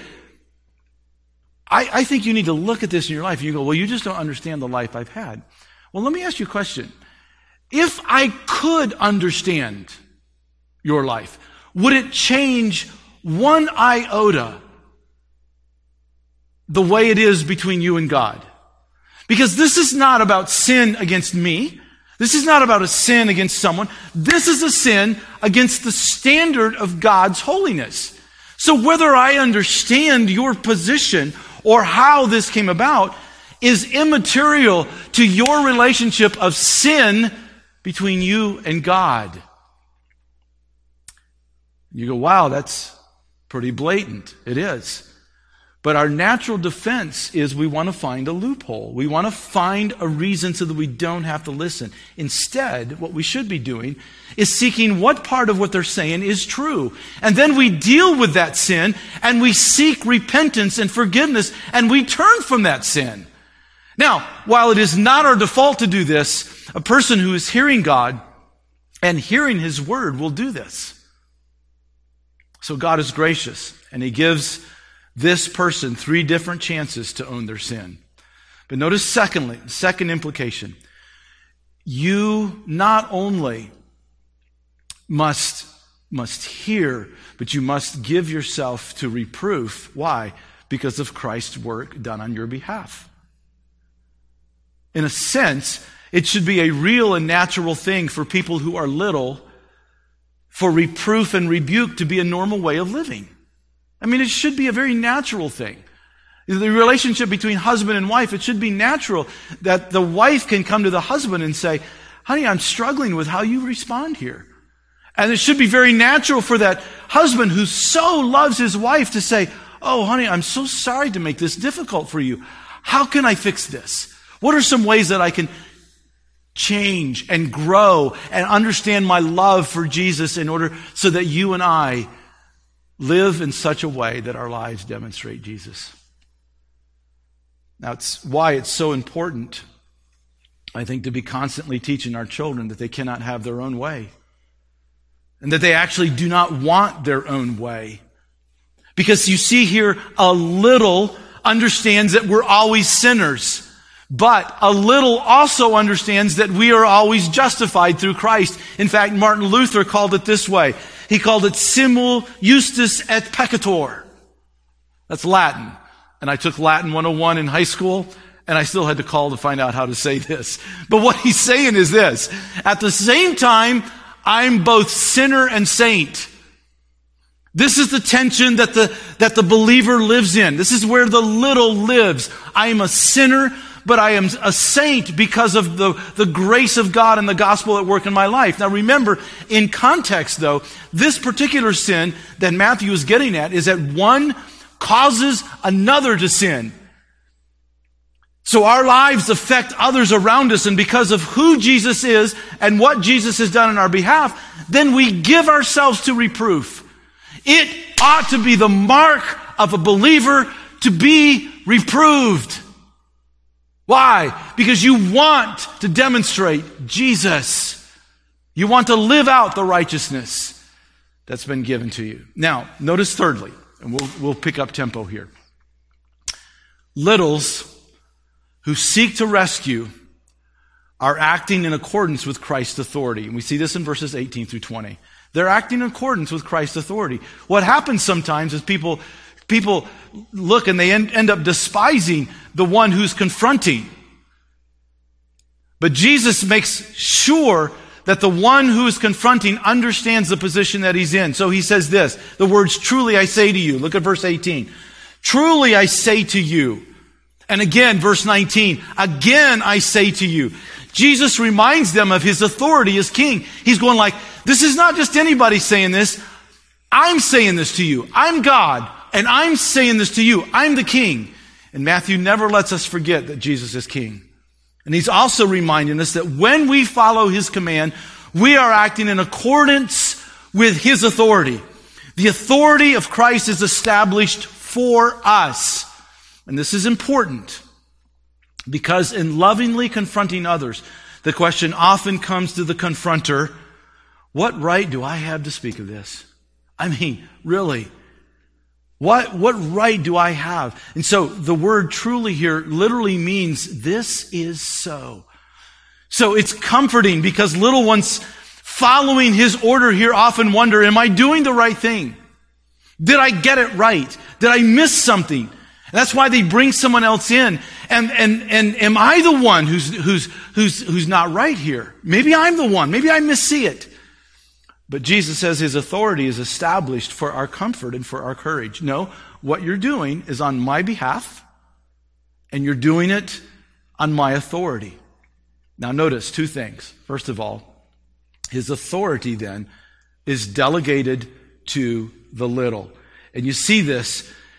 Speaker 1: I think you need to look at this in your life. And you go, well, you just don't understand the life I've had. Well, let me ask you a question. If I could understand your life, would it change one iota the way it is between you and God? Because this is not about sin against me. This is not about a sin against someone. This is a sin against the standard of God's holiness. So whether I understand your position or how this came about is immaterial to your relationship of sin between you and God. You go, wow, that's pretty blatant. It is. But our natural defense is we want to find a loophole. We want to find a reason so that we don't have to listen. Instead, what we should be doing is seeking what part of what they're saying is true. And then we deal with that sin, and we seek repentance and forgiveness, and we turn from that sin. Now, while it is not our default to do this, a person who is hearing God and hearing His Word will do this. So God is gracious, and He gives this person 3 different chances to own their sin. But notice second implication. You not only must hear, but you must give yourself to reproof. Why? Because of Christ's work done on your behalf. In a sense, it should be a real and natural thing for people who are little, for reproof and rebuke to be a normal way of living. I mean, it should be a very natural thing. The relationship between husband and wife, it should be natural that the wife can come to the husband and say, honey, I'm struggling with how you respond here. And it should be very natural for that husband who so loves his wife to say, oh, honey, I'm so sorry to make this difficult for you. How can I fix this? What are some ways that I can change and grow and understand my love for Jesus in order so that you and I live in such a way that our lives demonstrate Jesus? Now, it's why it's so important, I think, to be constantly teaching our children that they cannot have their own way and that they actually do not want their own way. Because you see here, a little understands that we're always sinners, but a little also understands that we are always justified through Christ. In fact, Martin Luther called it this way. He called it simul justus et peccator. That's Latin. And I took Latin 101 in high school, and I still had to call to find out how to say this. But what he's saying is this. At the same time, I'm both sinner and saint. This is the tension that the believer lives in. This is where the little lives. I am a sinner, but I am a saint because of the grace of God and the gospel at work in my life. Now remember, in context though, this particular sin that Matthew is getting at is that one causes another to sin. So our lives affect others around us, and because of who Jesus is and what Jesus has done on our behalf, then we give ourselves to reproof. It ought to be the mark of a believer to be reproved. Why? Because you want to demonstrate Jesus. You want to live out the righteousness that's been given to you. Now, notice thirdly, and we'll pick up tempo here. Littles who seek to rescue are acting in accordance with Christ's authority. And we see this in verses 18 through 20. They're acting in accordance with Christ's authority. What happens sometimes is people look and they end up despising the one who's confronting. But Jesus makes sure that the one who is confronting understands the position that he's in. So he says this, the words, truly I say to you. Look at verse 18. Truly I say to you. And again, verse 19, again I say to you. Jesus reminds them of his authority as king. He's going like, this is not just anybody saying this. I'm saying this to you. I'm God, and I'm saying this to you. I'm the king. And Matthew never lets us forget that Jesus is king. And he's also reminding us that when we follow his command, we are acting in accordance with his authority. The authority of Christ is established for us. And this is important because in lovingly confronting others, the question often comes to the confronter, what right do I have to speak of this? I mean, really, what right do I have? And so the word truly here literally means this is so. So it's comforting because little ones following his order here often wonder, am I doing the right thing? Did I get it right? Did I miss something? And that's why they bring someone else in. And am I the one who's not right here? Maybe I'm the one. Maybe I missee it. But Jesus says his authority is established for our comfort and for our courage. No, what you're doing is on my behalf, and you're doing it on my authority. Now notice two things. First of all, his authority then is delegated to the little. And you see this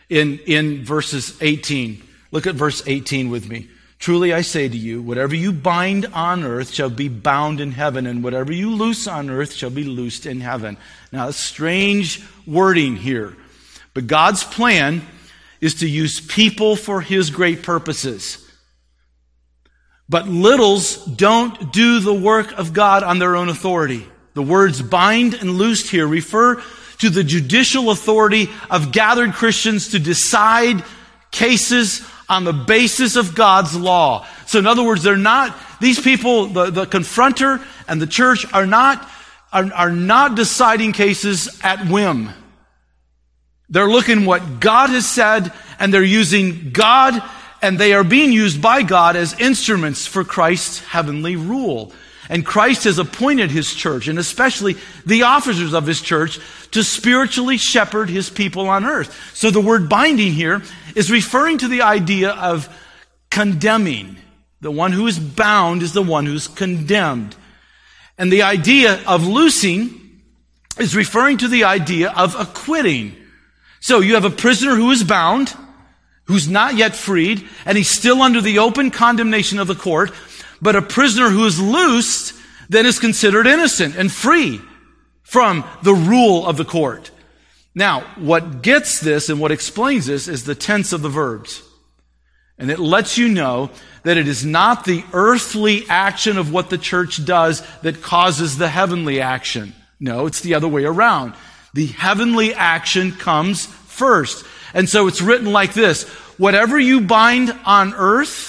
Speaker 1: in verses 18. Look at verse 18 with me. Truly I say to you, whatever you bind on earth shall be bound in heaven, and whatever you loose on earth shall be loosed in heaven. Now, strange wording here. But God's plan is to use people for His great purposes. But littles don't do the work of God on their own authority. The words bind and loosed here refer to the judicial authority of gathered Christians to decide cases on the basis of God's law. So in other words, these people, the confronter and the church are not deciding cases at whim. They're looking what God has said, and they're using God, and they are being used by God as instruments for Christ's heavenly rule. And Christ has appointed His church, and especially the officers of His church, to spiritually shepherd His people on earth. So the word binding here is referring to the idea of condemning. The one who is bound is the one who's condemned. And the idea of loosing is referring to the idea of acquitting. So you have a prisoner who is bound, who's not yet freed, and he's still under the open condemnation of the court. But a prisoner who is loosed then is considered innocent and free from the rule of the court. Now, what gets this and what explains this is the tense of the verbs. And it lets you know that it is not the earthly action of what the church does that causes the heavenly action. No, it's the other way around. The heavenly action comes first. And so it's written like this: whatever you bind on earth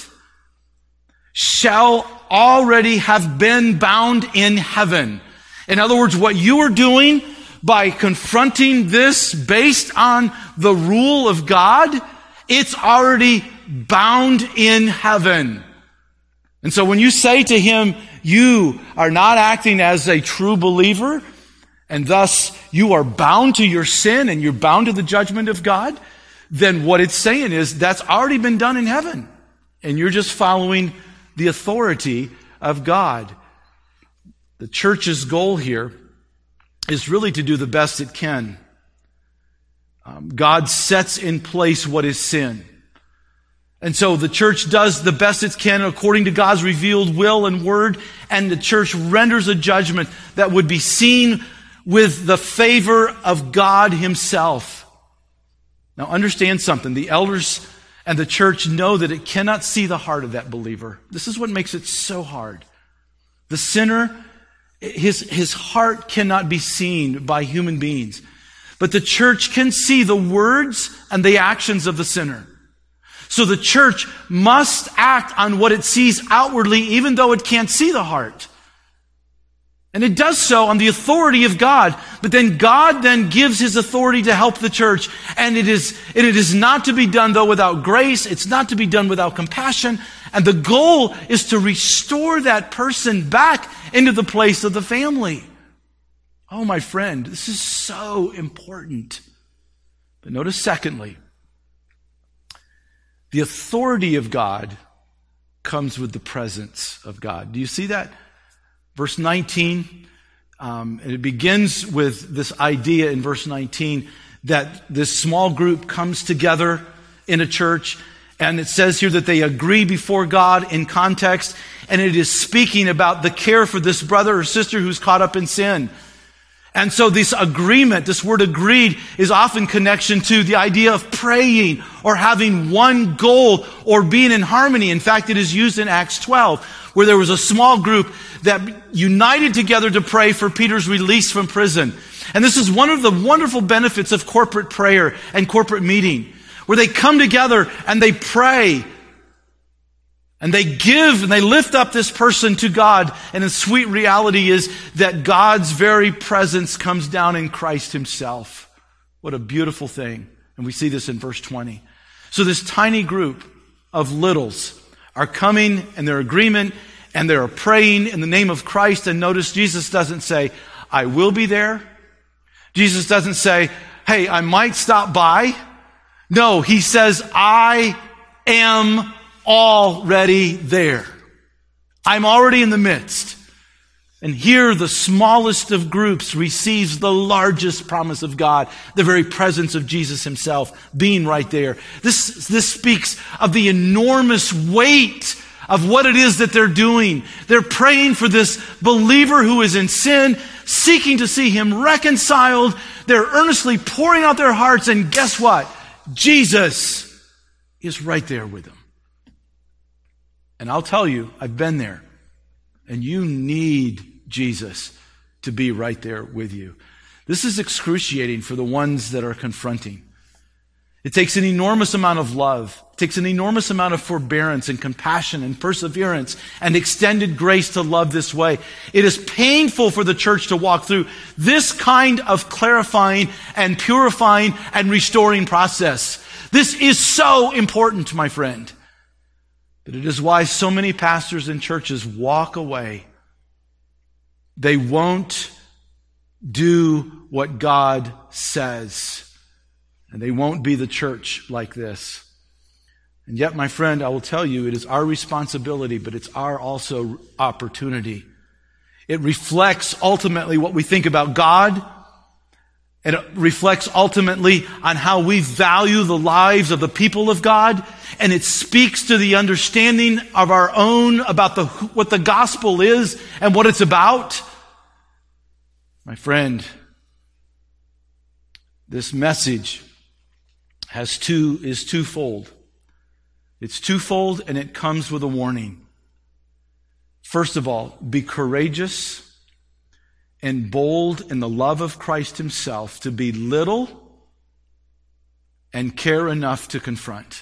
Speaker 1: shall already have been bound in heaven. In other words, what you are doing by confronting this based on the rule of God, it's already bound in heaven. And so when you say to him, you are not acting as a true believer, and thus you are bound to your sin and you're bound to the judgment of God, then what it's saying is that's already been done in heaven. And you're just following the authority of God. The church's goal here is really to do the best it can. God sets in place what is sin. And so the church does the best it can according to God's revealed will and word, and the church renders a judgment that would be seen with the favor of God Himself. Now understand something. The elders and the church know that it cannot see the heart of that believer. This is what makes it so hard. The sinner, his heart cannot be seen by human beings. But the church can see the words and the actions of the sinner. So the church must act on what it sees outwardly, even though it can't see the heart. And it does so on the authority of God. But then God then gives His authority to help the church. And it is not to be done, though, without grace. It's not to be done without compassion. And the goal is to restore that person back into the place of the family. Oh, my friend, this is so important. But notice, secondly, the authority of God comes with the presence of God. Do you see that? Verse 19, and it begins with this idea in verse 19 that this small group comes together in a church, and it says here that they agree before God in context, and it is speaking about the care for this brother or sister who's caught up in sin. And so this agreement, this word agreed, is often connection to the idea of praying or having one goal or being in harmony. In fact, it is used in Acts 12, where there was a small group that united together to pray for Peter's release from prison. And this is one of the wonderful benefits of corporate prayer and corporate meeting, where they come together and they pray and they give and they lift up this person to God. And the sweet reality is that God's very presence comes down in Christ Himself. What a beautiful thing. And we see this in verse 20. So this tiny group of littles are coming in their agreement, and they're praying in the name of Christ. And notice Jesus doesn't say, I will be there. Jesus doesn't say, hey, I might stop by. No, He says, I am already there. I'm already in the midst. And here the smallest of groups receives the largest promise of God, the very presence of Jesus himself being right there. This speaks of the enormous weight of what it is that they're doing. They're praying for this believer who is in sin, seeking to see him reconciled. They're earnestly pouring out their hearts, and guess what? Jesus is right there with them. And I'll tell you, I've been there. And you need Jesus to be right there with you. This is excruciating for the ones that are confronting. It takes an enormous amount of love. It takes an enormous amount of forbearance and compassion and perseverance and extended grace to love this way. It is painful for the church to walk through this kind of clarifying and purifying and restoring process. This is so important, my friend. But it is why so many pastors and churches walk away. They won't do what God says. And they won't be the church like this. And yet, my friend, I will tell you, it is our responsibility, but it's our also opportunity. It reflects ultimately what we think about God. And it reflects ultimately on how we value the lives of the people of God. And it speaks to the understanding of our own about what the gospel is and what it's about. My friend, this message is twofold. It's twofold, and it comes with a warning. First of all, be courageous and bold in the love of Christ himself to be little and care enough to confront.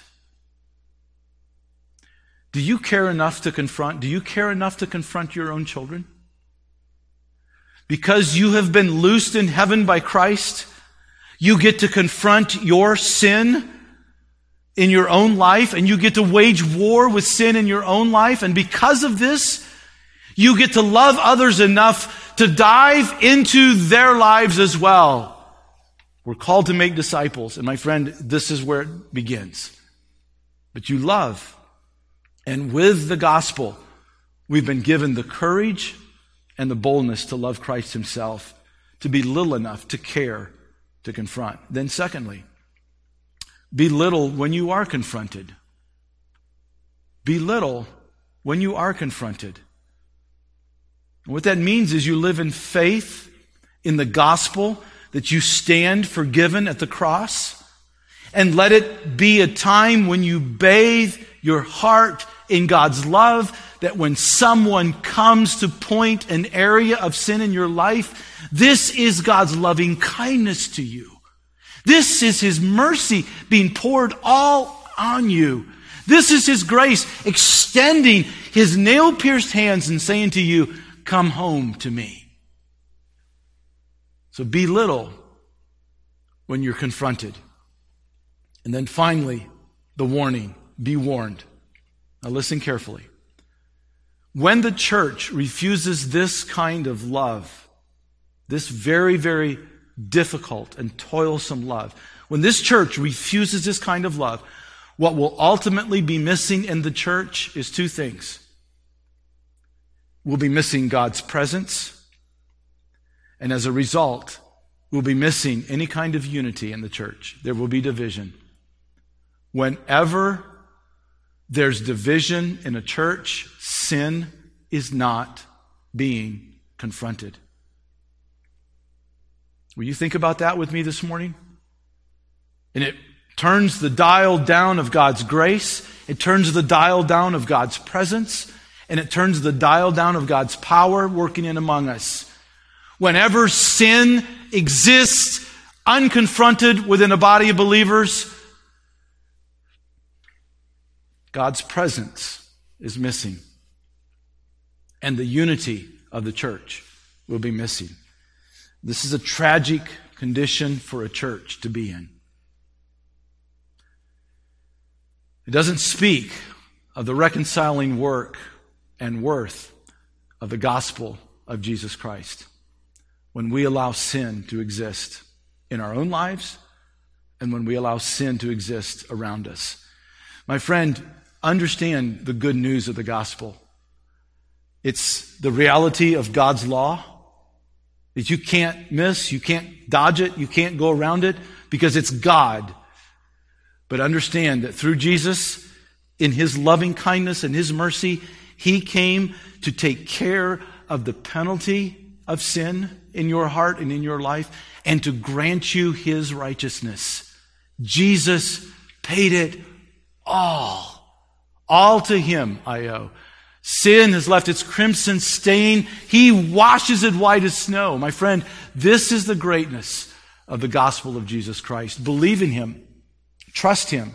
Speaker 1: Do you care enough to confront? Do you care enough to confront your own children? Because you have been loosed in heaven by Christ, you get to confront your sin in your own life, and you get to wage war with sin in your own life. And because of this, you get to love others enough to dive into their lives as well. We're called to make disciples. And my friend, this is where it begins. But you love. And with the gospel, we've been given the courage and the boldness to love Christ himself, to be little enough to care, to confront. Then secondly, be little when you are confronted. Be little when you are confronted. And what that means is you live in faith in the gospel, that you stand forgiven at the cross, and let it be a time when you bathe your heart in God's love, that when someone comes to point an area of sin in your life, this is God's loving kindness to you. This is his mercy being poured all on you. This is his grace extending his nail-pierced hands and saying to you, come home to me. So be little when you're confronted. And then finally, the warning, be warned. Now listen carefully. When the church refuses this kind of love, this very, very difficult and toilsome love, when this church refuses this kind of love, what will ultimately be missing in the church is two things. We'll be missing God's presence, and as a result, we'll be missing any kind of unity in the church. There will be division. Whenever there's division in a church, sin is not being confronted. Will you think about that with me this morning? And it turns the dial down of God's grace. It turns the dial down of God's presence. And it turns the dial down of God's power working in among us. Whenever sin exists unconfronted within a body of believers, God's presence is missing. And the unity of the church will be missing. This is a tragic condition for a church to be in. It doesn't speak of the reconciling work and worth of the gospel of Jesus Christ when we allow sin to exist in our own lives and when we allow sin to exist around us. My friend, understand the good news of the gospel. It's the reality of God's law that you can't miss, you can't dodge it, you can't go around it because it's God. But understand that through Jesus, in His loving kindness and His mercy, He came to take care of the penalty of sin in your heart and in your life and to grant you His righteousness. Jesus paid it all. All to Him I owe. Sin has left its crimson stain. He washes it white as snow. My friend, this is the greatness of the gospel of Jesus Christ. Believe in Him. Trust Him.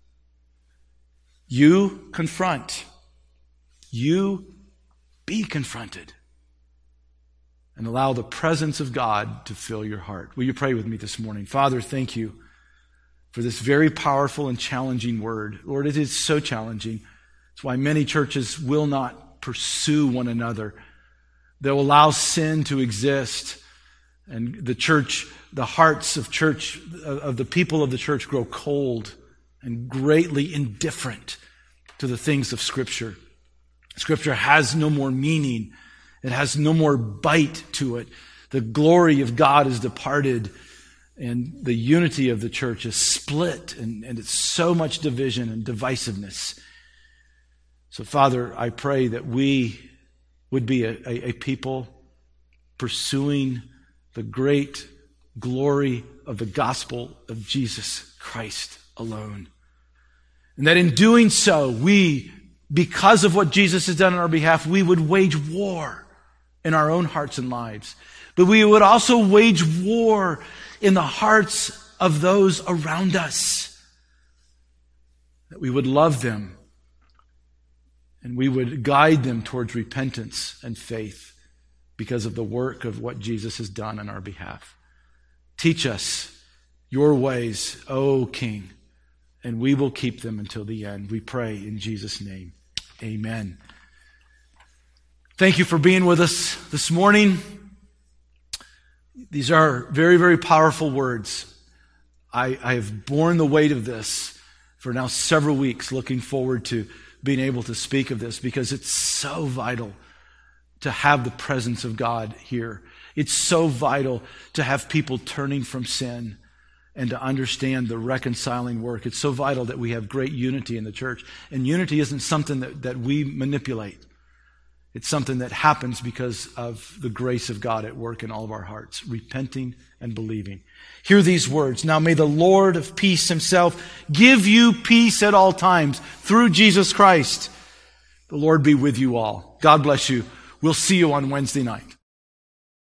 Speaker 1: You confront. You be confronted. And allow the presence of God to fill your heart. Will you pray with me this morning? Father, thank you for this very powerful and challenging word. Lord, it is so challenging. That's why many churches will not pursue one another. They'll allow sin to exist. And the church, the hearts of church, of the people of the church grow cold and greatly indifferent to the things of Scripture. Scripture has no more meaning. It has no more bite to it. The glory of God is departed, and the unity of the church is split, and it's so much division and divisiveness. So, Father, I pray that we would be a people pursuing the great glory of the gospel of Jesus Christ alone. And that in doing so, we, because of what Jesus has done on our behalf, we would wage war in our own hearts and lives. But we would also wage war in the hearts of those around us. That we would love them and we would guide them towards repentance and faith because of the work of what Jesus has done on our behalf. Teach us your ways, O King, and we will keep them until the end. We pray in Jesus' name. Amen. Thank you for being with us this morning. These are very, very powerful words. I have borne the weight of this for now several weeks, looking forward to being able to speak of this because it's so vital to have the presence of God here. It's so vital to have people turning from sin and to understand the reconciling work. It's so vital that we have great unity in the church. And unity isn't something that we manipulate. It's something that happens because of the grace of God at work in all of our hearts, repenting and believing. Hear these words. Now may the Lord of peace Himself give you peace at all times through Jesus Christ. The Lord be with you all. God bless you. We'll see you on Wednesday night.